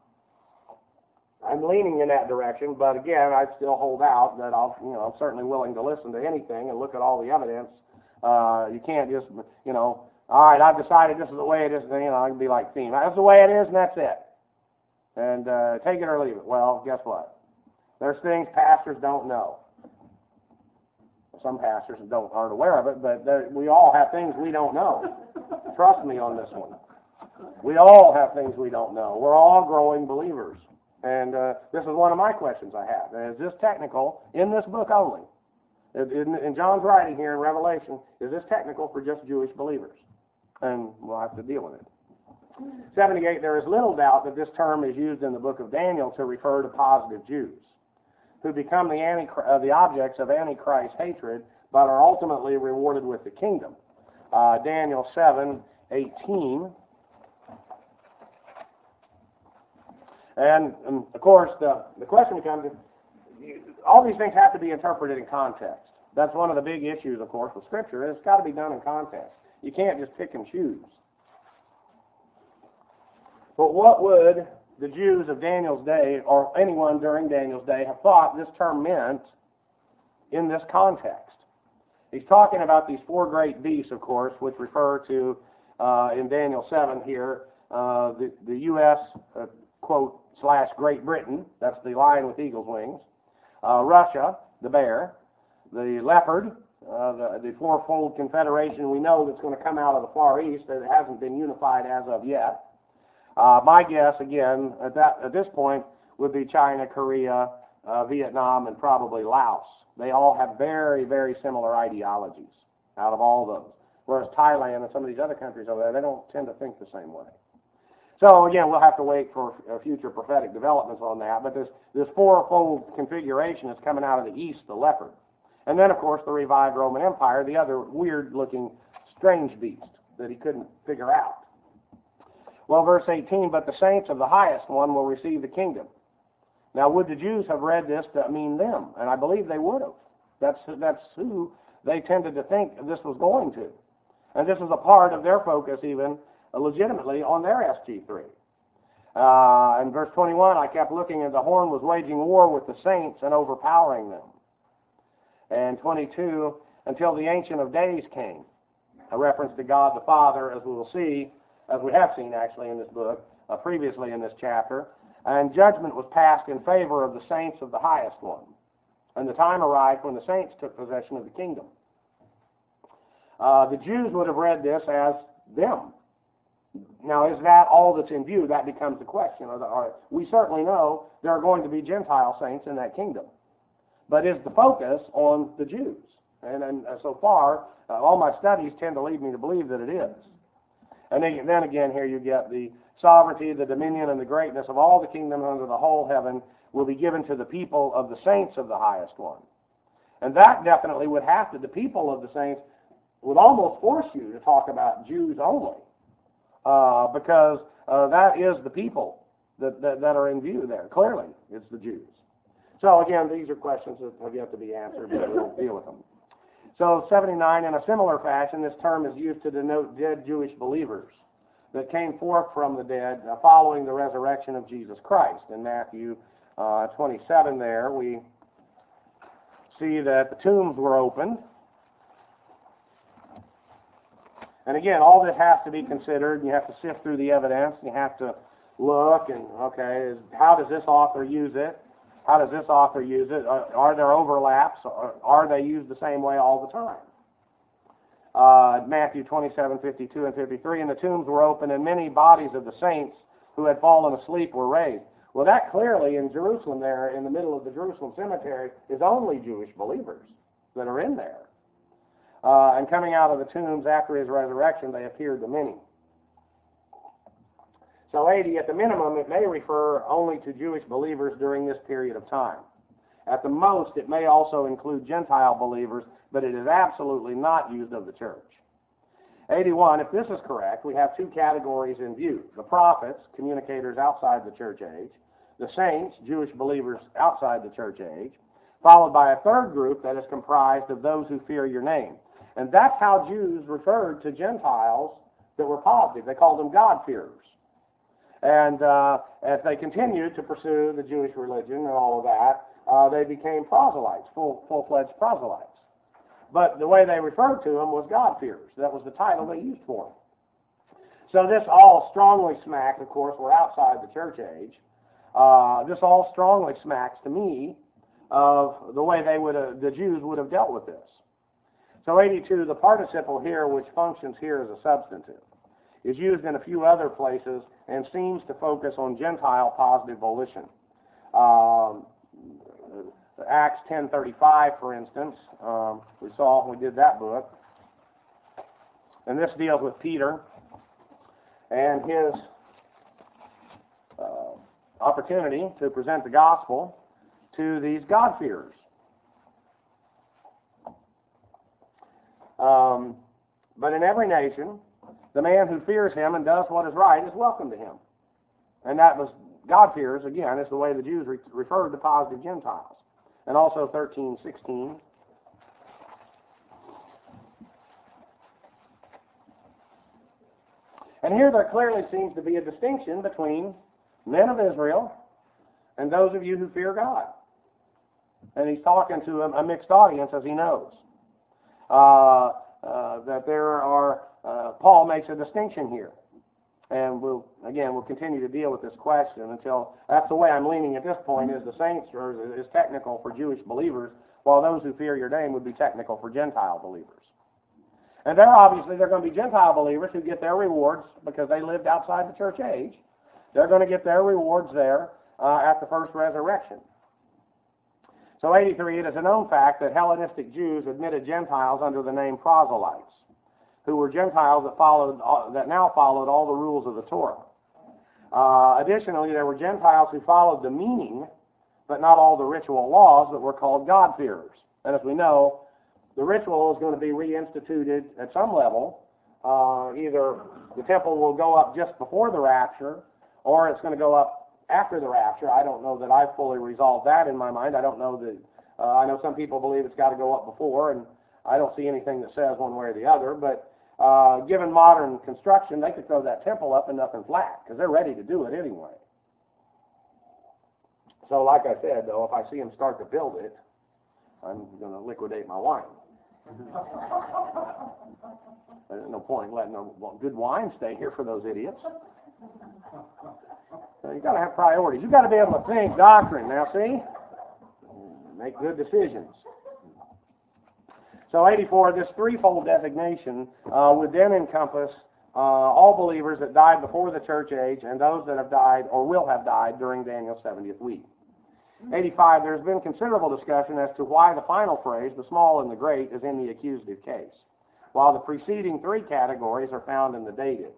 I'm leaning in that direction. But again, I still hold out that I'm certainly willing to listen to anything and look at all the evidence. You can't just, all right, I've decided this is the way it is, I can be like Theme. That's the way it is, and that's it. And take it or leave it. Well, guess what? There's things pastors don't know. Some pastors aren't aware of it, but we all have things we don't know. Trust me on this one. We all have things we don't know. We're all growing believers. And this is one of my questions I have. And is this technical in this book only? In John's writing here in Revelation, is this technical for just Jewish believers? And we'll have to deal with it. 78, there is little doubt that this term is used in the book of Daniel to refer to positive Jews, who become the objects of Antichrist's hatred, but are ultimately rewarded with the kingdom. Daniel 7:18. And of course, the question becomes, all these things have to be interpreted in context. That's one of the big issues, of course, with Scripture. It's got to be done in context. You can't just pick and choose. But what would the Jews of Daniel's day, or anyone during Daniel's day, have thought this term meant in this context? He's talking about these four great beasts, of course, which refer to, in Daniel 7 here, the U.S., quote, / Great Britain. That's the lion with eagle's wings. Russia, the bear. The leopard, the fourfold confederation we know that's going to come out of the Far East that hasn't been unified as of yet. My guess, again, at this point, would be China, Korea, Vietnam, and probably Laos. They all have very, very similar ideologies out of all those. Whereas Thailand and some of these other countries over there, they don't tend to think the same way. So, again, we'll have to wait for future prophetic developments on that. But this fourfold configuration is coming out of the east, the leopard. And then, of course, the revived Roman Empire, the other weird-looking, strange beast that he couldn't figure out. Well, verse 18, but the saints of the highest one will receive the kingdom. Now, would the Jews have read this to mean them? And I believe they would have. That's who they tended to think this was going to. And this was a part of their focus, even legitimately, on their SG3. In verse 21, I kept looking, and the horn was waging war with the saints and overpowering them. And 22, until the Ancient of Days came, a reference to God the Father, as we will see, as we have seen actually in this book, previously in this chapter, and judgment was passed in favor of the saints of the highest one. And the time arrived when the saints took possession of the kingdom. The Jews would have read this as them. Now, is that all that's in view? That becomes the question. We certainly know there are going to be Gentile saints in that kingdom. But is the focus on the Jews? And so far, all my studies tend to lead me to believe that it is. And then again, here you get the sovereignty, the dominion, and the greatness of all the kingdoms under the whole heaven will be given to the people of the saints of the highest one. And that definitely would have to, the people of the saints would almost force you to talk about Jews only. Because that is the people that are in view there. Clearly, it's the Jews. So again, these are questions that have yet to be answered, but we'll deal with them. So 79, in a similar fashion, this term is used to denote dead Jewish believers that came forth from the dead following the resurrection of Jesus Christ. In Matthew 27 there, we see that the tombs were opened. And again, all this has to be considered. You have to sift through the evidence. You have to look and, okay, how does this author use it? How does this author use it? Are there overlaps? Are they used the same way all the time? Matthew 27, 52 and 53, and the tombs were open, and many bodies of the saints who had fallen asleep were raised. Well, that clearly in Jerusalem there, in the middle of the Jerusalem cemetery, is only Jewish believers that are in there. And coming out of the tombs after his resurrection, they appeared to many. So 80, at the minimum, it may refer only to Jewish believers during this period of time. At the most, it may also include Gentile believers, but it is absolutely not used of the church. 81, if this is correct, we have two categories in view. The prophets, communicators outside the church age. The saints, Jewish believers outside the church age. Followed by a third group that is comprised of those who fear your name. And that's how Jews referred to Gentiles that were positive. They called them God-fearers. And as they continued to pursue the Jewish religion and all of that, they became proselytes, full-fledged proselytes. But the way they referred to them was God-fearers. That was the title they used for them. So this all strongly smacks, of course, we're outside the church age. This all strongly smacks to me of the way the Jews would have dealt with this. So 82, the participle here, which functions here as a substantive, is used in a few other places and seems to focus on Gentile positive volition. Acts 10:35, for instance, we saw when we did that book. And this deals with Peter and his opportunity to present the gospel to these God-fearers. But in every nation, the man who fears him and does what is right is welcome to him. And that was God-fearers, again, is the way the Jews referred to positive Gentiles. And also 13:16. And here there clearly seems to be a distinction between men of Israel and those of you who fear God. And he's talking to a mixed audience, as he knows. That there are, Paul makes a distinction here. And we'll continue to deal with this question until, that's the way I'm leaning at this point, is the saints is technical for Jewish believers, while those who fear your name would be technical for Gentile believers. And there are going to be Gentile believers who get their rewards because they lived outside the church age. They're going to get their rewards there at the first resurrection. So 83, it is a known fact that Hellenistic Jews admitted Gentiles under the name proselytes, who were Gentiles that now followed all the rules of the Torah. Additionally, there were Gentiles who followed the meaning, but not all the ritual laws, that were called God-fearers. And as we know, the ritual is going to be reinstituted at some level. Either the temple will go up just before the rapture, or it's going to go up after the rapture. I don't know that I've fully resolved that in my mind. I don't know that. I know some people believe it's got to go up before, and I don't see anything that says one way or the other. But given modern construction, they could throw that temple up and nothing flat because they're ready to do it anyway. So, like I said, though, if I see them start to build it, I'm going to liquidate my wine. There's no point letting good wine stay here for those idiots. So you've got to have priorities. You've got to be able to think doctrine. Now, see? Make good decisions. So 84, this threefold designation would then encompass all believers that died before the church age and those that have died or will have died during Daniel's 70th week. 85, there's been considerable discussion as to why the final phrase, the small and the great, is in the accusative case, while the preceding three categories are found in the datives.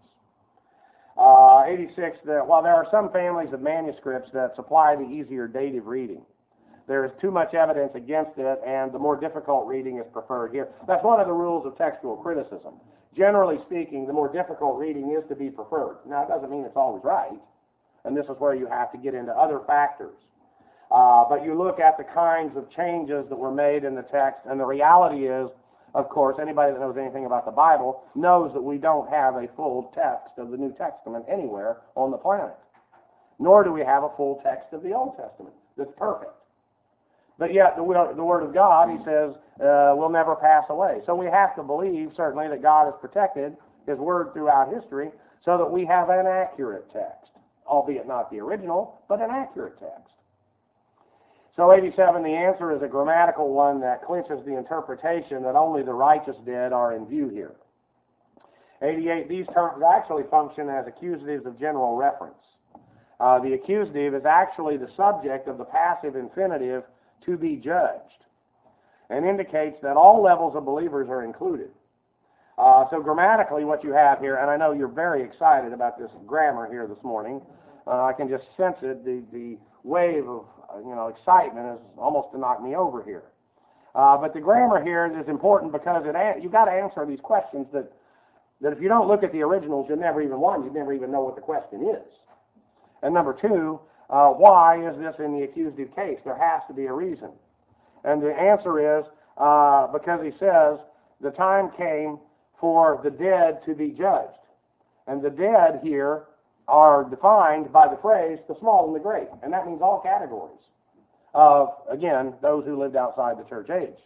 86, while there are some families of manuscripts that supply the easier dative reading, there is too much evidence against it, and the more difficult reading is preferred here. That's one of the rules of textual criticism. Generally speaking, the more difficult reading is to be preferred. Now, it doesn't mean it's always right, and this is where you have to get into other factors. But you look at the kinds of changes that were made in the text, and the reality is, of course, anybody that knows anything about the Bible knows that we don't have a full text of the New Testament anywhere on the planet. Nor do we have a full text of the Old Testament that's perfect. But yet, the Word of God, he says, will never pass away. So we have to believe, certainly, that God has protected His Word throughout history so that we have an accurate text, albeit not the original, but an accurate text. So 87, the answer is a grammatical one that clinches the interpretation that only the righteous dead are in view here. 88, these terms actually function as accusatives of general reference. The accusative is actually the subject of the passive infinitive to be judged, and indicates that all levels of believers are included. So grammatically what you have here, and I know you're very excited about this grammar here this morning, I can just sense it, the wave of excitement is almost to knock me over here. But the grammar here is important because you've got to answer these questions that if you don't look at the originals, you'd never even know what the question is. And number two, why is this in the accusative case? There has to be a reason. And the answer is because he says the time came for the dead to be judged. And the dead here are defined by the phrase, the small and the great. And that means all categories of, again, those who lived outside the church age.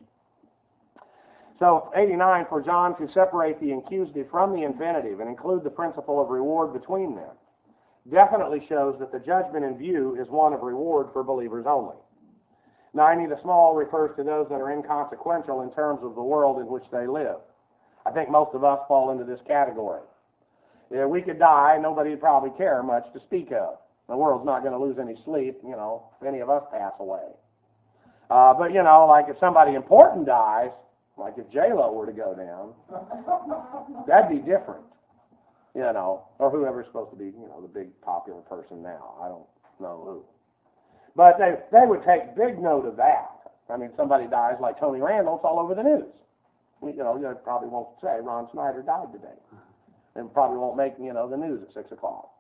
So 89, for John to separate the accusative from the infinitive and include the principle of reward between them definitely shows that the judgment in view is one of reward for believers only. 90, the small refers to those that are inconsequential in terms of the world in which they live. I think most of us fall into this category. Yeah, we could die, nobody would probably care much to speak of. The world's not going to lose any sleep, if any of us pass away. But, like if somebody important dies, like if J-Lo were to go down, that'd be different, or whoever's supposed to be, the big popular person now. I don't know who. But they would take big note of that. I mean, somebody dies like Tony Randall, it's all over the news. You probably won't say Ron Snyder died today. And probably won't make, the news at 6 o'clock.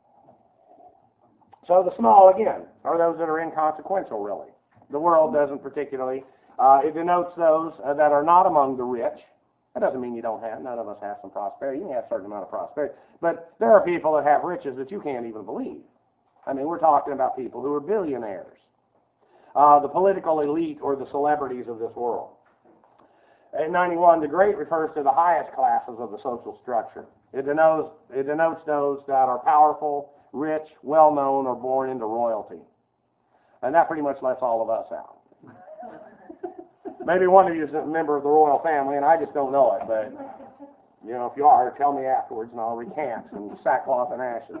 So the small, again, are those that are inconsequential, really. The world doesn't particularly. It denotes those that are not among the rich, That doesn't mean you don't have, none of us have some prosperity. You may have a certain amount of prosperity. But there are people that have riches that you can't even believe. I mean, we're talking about people who are billionaires, the political elite or the celebrities of this world. In 91, the great refers to the highest classes of the social structure. It denotes those that are powerful, rich, well-known, or born into royalty. And that pretty much lets all of us out. Maybe one of you is a member of the royal family, and I just don't know it, but, you know, if you are, tell me afterwards, and I'll recant in sackcloth and ashes.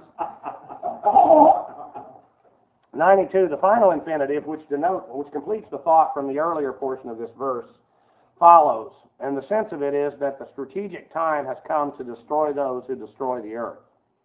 92, the final infinitive, which completes the thought from the earlier portion of this verse, follows. And the sense of it is that the strategic time has come to destroy those who destroy the earth.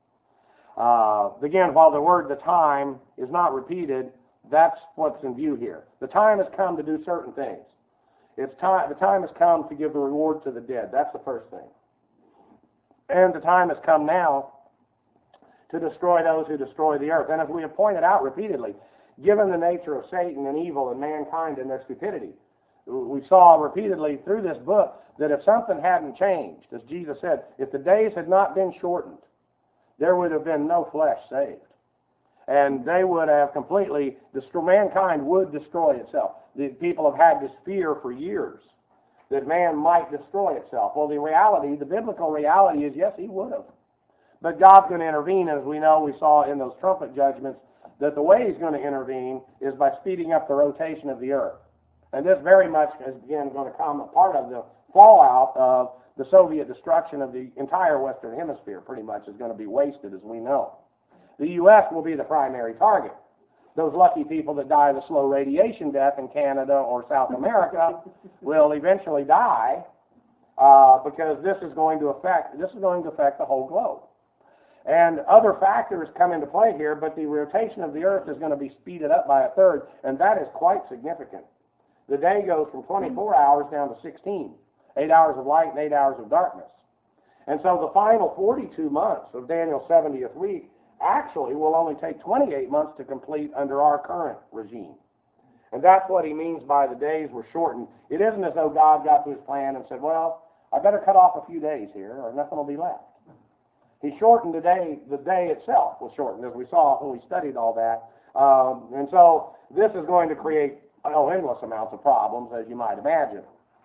Again, while the word "the time" is not repeated, that's what's in view here. The time has come to do certain things. The time has come to give the reward to the dead. That's the first thing. And the time has come now to destroy those who destroy the earth. And as we have pointed out repeatedly, given the nature of Satan and evil and mankind and their stupidity, we saw repeatedly through this book that if something hadn't changed, as Jesus said, if the days had not been shortened, there would have been no flesh saved. And they would have completely destroyed, mankind would destroy itself. The people have had this fear for years that man might destroy itself. Well, the biblical reality is, yes, he would have. But God's going to intervene, as we know, we saw in those trumpet judgments, that the way he's going to intervene is by speeding up the rotation of the earth. And this very much is, again, going to come a part of the fallout of the Soviet destruction of the entire Western Hemisphere, pretty much, is going to be wasted, as we know. The U.S. will be the primary target. Those lucky people that die the slow radiation death in Canada or South America will eventually die because this is going to affect the whole globe. And other factors come into play here, but the rotation of the earth is going to be speeded up by a third, and that is quite significant. The day goes from 24 hours down to 16, 8 hours of light and 8 hours of darkness. And so the final 42 months of Daniel's 70th week actually will only take 28 months to complete under our current regime. And that's what he means by the days were shortened. It isn't as though God got to his plan and said, well, I better cut off a few days here or nothing will be left. He shortened the day itself was shortened, as we saw when we studied all that. And so this is going to create endless amounts of problems, as you might imagine.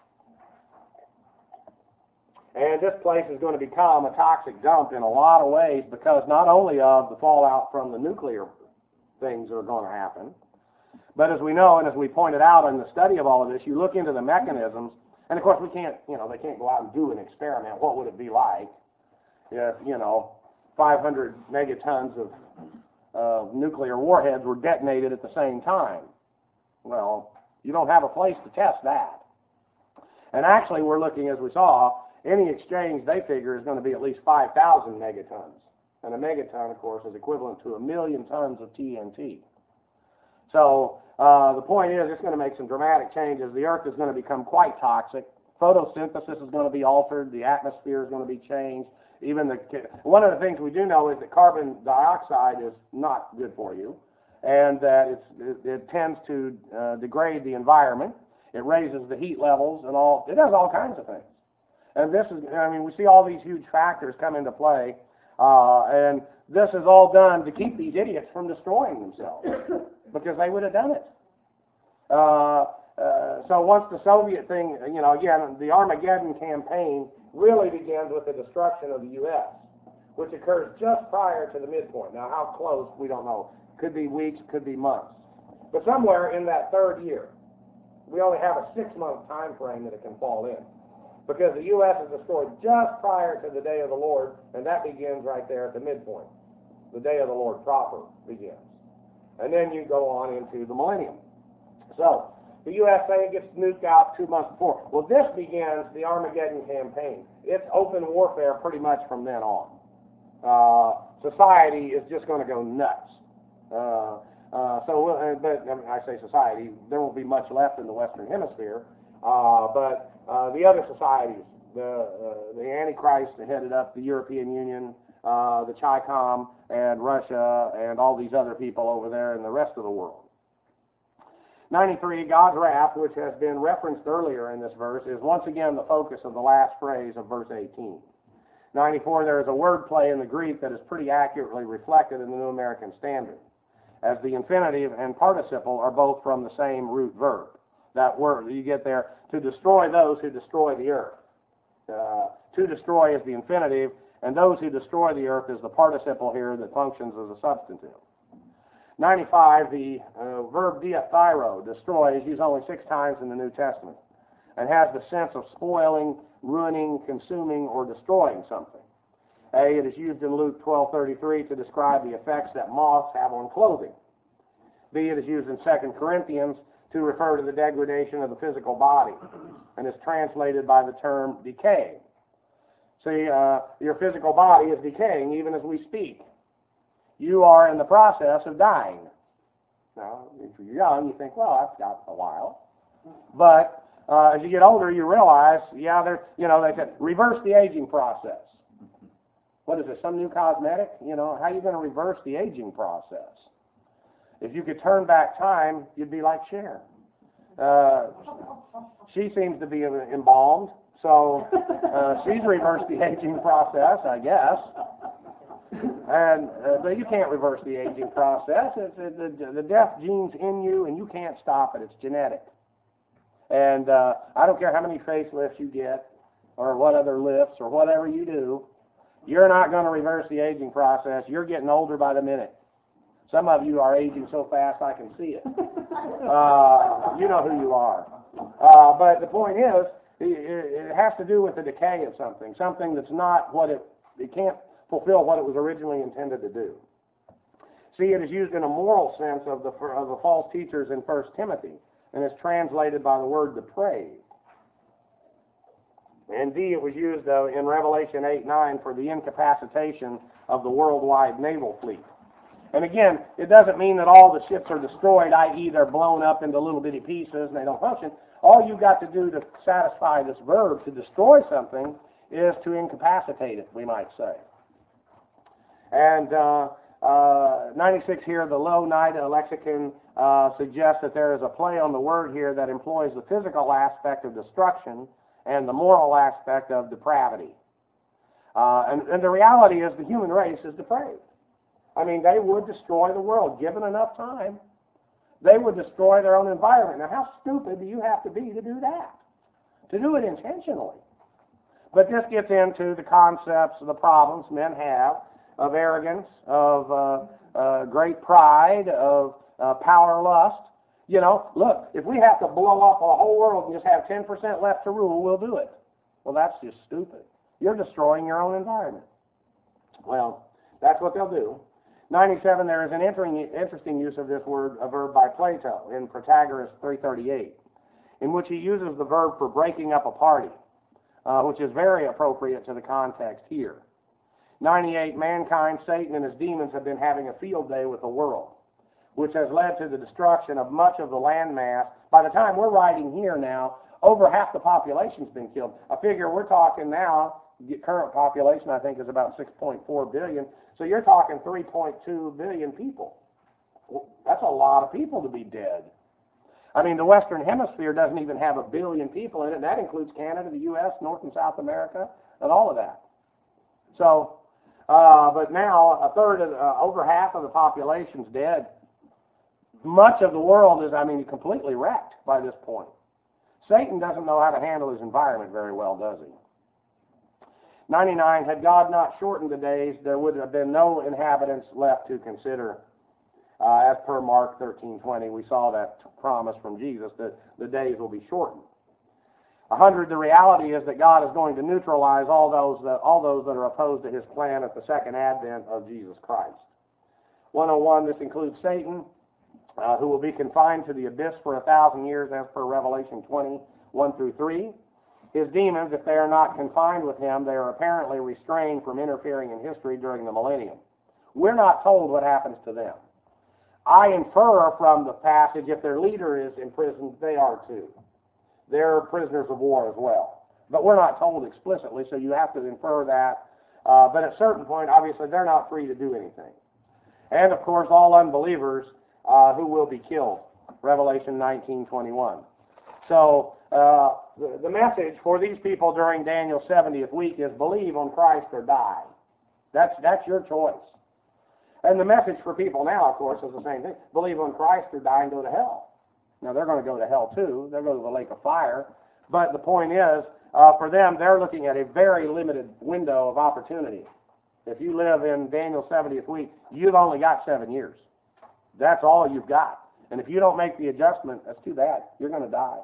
And this place is going to become a toxic dump in a lot of ways because not only of the fallout from the nuclear things that are going to happen, but as we know and as we pointed out in the study of all of this, you look into the mechanisms, and of course they can't go out and do an experiment. What would it be like if, 500 megatons of nuclear warheads were detonated at the same time? Well, you don't have a place to test that. And actually we're looking, as we saw, any exchange, they figure, is going to be at least 5,000 megatons. And a megaton, of course, is equivalent to 1 million tons of TNT. So the point is, it's going to make some dramatic changes. The Earth is going to become quite toxic. Photosynthesis is going to be altered. The atmosphere is going to be changed. One of the things we do know is that carbon dioxide is not good for you, and that it tends to degrade the environment. It raises the heat levels and all. It does all kinds of things. And we see all these huge factors come into play, and this is all done to keep these idiots from destroying themselves, because they would have done it. So once the Soviet thing, again, the Armageddon campaign really begins with the destruction of the U.S., which occurs just prior to the midpoint. Now, how close, we don't know. Could be weeks, could be months. But somewhere in that third year, we only have a 6-month time frame that it can fall in, because the U.S. is destroyed just prior to the day of the Lord, and that begins right there at the midpoint. The day of the Lord proper begins. And then you go on into the millennium. So, the USA gets nuked out 2 months before. Well, this begins the Armageddon campaign. It's open warfare pretty much from then on. Society is just going to go nuts. I say society, there won't be much left in the Western Hemisphere, but the other societies, the Antichrist headed up the European Union, the CHICOM, and Russia, and all these other people over there in the rest of the world. 93, God's wrath, which has been referenced earlier in this verse, is once again the focus of the last phrase of verse 18. 94, there is a word play in the Greek that is pretty accurately reflected in the New American Standard, as the infinitive and participle are both from the same root verb. That word, you get there, to destroy those who destroy the earth. To destroy is the infinitive, and those who destroy the earth is the participle here that functions as a substantive. 95, the verb diathyro, destroy, is used only 6 times in the New Testament, and has the sense of spoiling, ruining, consuming, or destroying something. A, it is used in Luke 12:33 to describe the effects that moths have on clothing. B, it is used in 2 Corinthians to refer to the degradation of the physical body, and is translated by the term decay. See, your physical body is decaying even as we speak. You are in the process of dying. Now, if you're young, you think, well, I've got a while. But as you get older, you realize, yeah, they said, reverse the aging process. What is it, some new cosmetic? How are you going to reverse the aging process? If you could turn back time, you'd be like Cher. She seems to be embalmed, so she's reversed the aging process, I guess. But you can't reverse the aging process. The death gene's in you, and you can't stop it. It's genetic. And I don't care how many facelifts you get, or what other lifts, or whatever you do, you're not going to reverse the aging process. You're getting older by the minute. Some of you are aging so fast I can see it. You know who you are. But the point is, it has to do with the decay of something that's not what it can't fulfill what it was originally intended to do. See, it is used in a moral sense of the false teachers in 1 Timothy, and is translated by the word depraved. And D, it was used in Revelation 8:9 for the incapacitation of the worldwide naval fleet. And again, it doesn't mean that all the ships are destroyed, i.e. they're blown up into little bitty pieces and they don't function. All you've got to do to satisfy this verb, to destroy something, is to incapacitate it, we might say. And 96 here, the Low Nida lexicon suggests that there is a play on the word here that employs the physical aspect of destruction and the moral aspect of depravity. And the reality is the human race is depraved. I mean, they would destroy the world. Given enough time, they would destroy their own environment. Now, how stupid do you have to be to do that? To do it intentionally. But this gets into the concepts of the problems men have of arrogance, of great pride, of power lust. Look, if we have to blow up a whole world and just have 10% left to rule, we'll do it. Well, that's just stupid. You're destroying your own environment. Well, that's what they'll do. 97, there is an interesting use of this verb by Plato in Protagoras 3:38, in which he uses the verb for breaking up a party, which is very appropriate to the context here. 98, mankind, Satan, and his demons have been having a field day with the world, which has led to the destruction of much of the landmass. By the time we're writing here now, over half the population's been killed. I figure we're talking now, the current population I think is about 6.4 billion, so you're talking 3.2 billion people. Well, that's a lot of people to be dead. I mean, the Western Hemisphere doesn't even have 1 billion people in it, and that includes Canada, the U.S., North and South America, and all of that. So, but now over half of the population's dead. Much of the world is, completely wrecked by this point. Satan doesn't know how to handle his environment very well, does he? 99, had God not shortened the days, there would have been no inhabitants left to consider. As per Mark 13:20, we saw that promise from Jesus that the days will be shortened. 100, the reality is that God is going to neutralize all those that are opposed to his plan at the second advent of Jesus Christ. 101, this includes Satan, who will be confined to the abyss for 1,000 years, as per Revelation 20:1-3. His demons, if they are not confined with him, they are apparently restrained from interfering in history during the millennium. We're not told what happens to them. I infer from the passage, if their leader is imprisoned, they are too. They're prisoners of war as well. But we're not told explicitly, so you have to infer that. But at a certain point, obviously, they're not free to do anything. And, of course, all unbelievers who will be killed Revelation 19:21. So the message for these people during Daniel's 70th week is believe on Christ or die. That's your choice. And the message for people now, of course, is the same thing. Believe on Christ or die and go to hell. Now, they're going to go to hell too. They'll go to the lake of fire. But the point is, for them, they're looking at a very limited window of opportunity. If you live in Daniel's 70th week, you've only got 7 years. That's all you've got. And if you don't make the adjustment, that's too bad. You're going to die.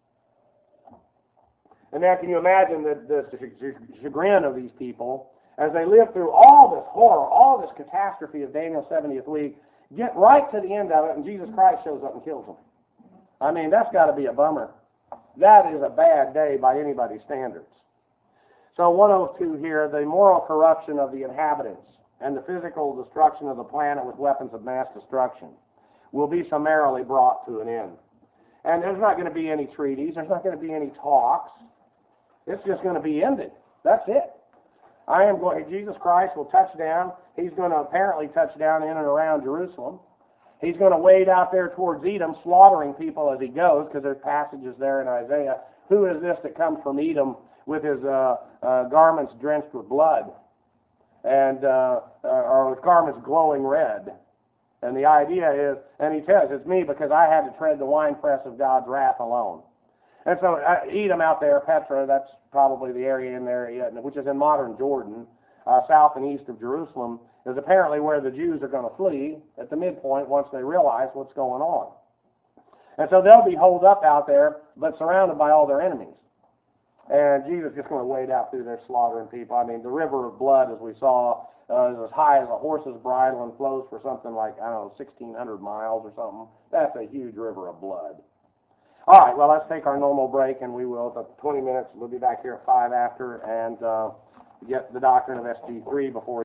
And now can you imagine the chagrin of these people as they live through all this horror, all this catastrophe of Daniel's 70th week, get right to the end of it, and Jesus Christ shows up and kills them. I mean, that's got to be a bummer. That is a bad day by anybody's standards. So 102 here, the moral corruption of the inhabitants and the physical destruction of the planet with weapons of mass destruction will be summarily brought to an end. And there's not going to be any treaties. There's not going to be any talks. It's just going to be ended. That's it. Jesus Christ will touch down. He's going to apparently touch down in and around Jerusalem. He's going to wade out there towards Edom, slaughtering people as he goes, because there's passages there in Isaiah. Who is this that comes from Edom with his garments drenched with blood, and or with garments glowing red? And the idea is, and he says, it's me because I had to tread the winepress of God's wrath alone. And so Edom out there, Petra, that's probably the area in there, which is in modern Jordan, south and east of Jerusalem, is apparently where the Jews are going to flee at the midpoint once they realize what's going on. And so they'll be holed up out there, but surrounded by all their enemies. And Jesus is just going to wade out through there slaughtering people. I mean, the river of blood, as we saw, is as high as a horse's bridle and flows for something like, 1,600 miles or something. That's a huge river of blood. All right, well, let's take our normal break, and we will, for 20 minutes. We'll be back here at 5 after, and get the doctrine of SG3 before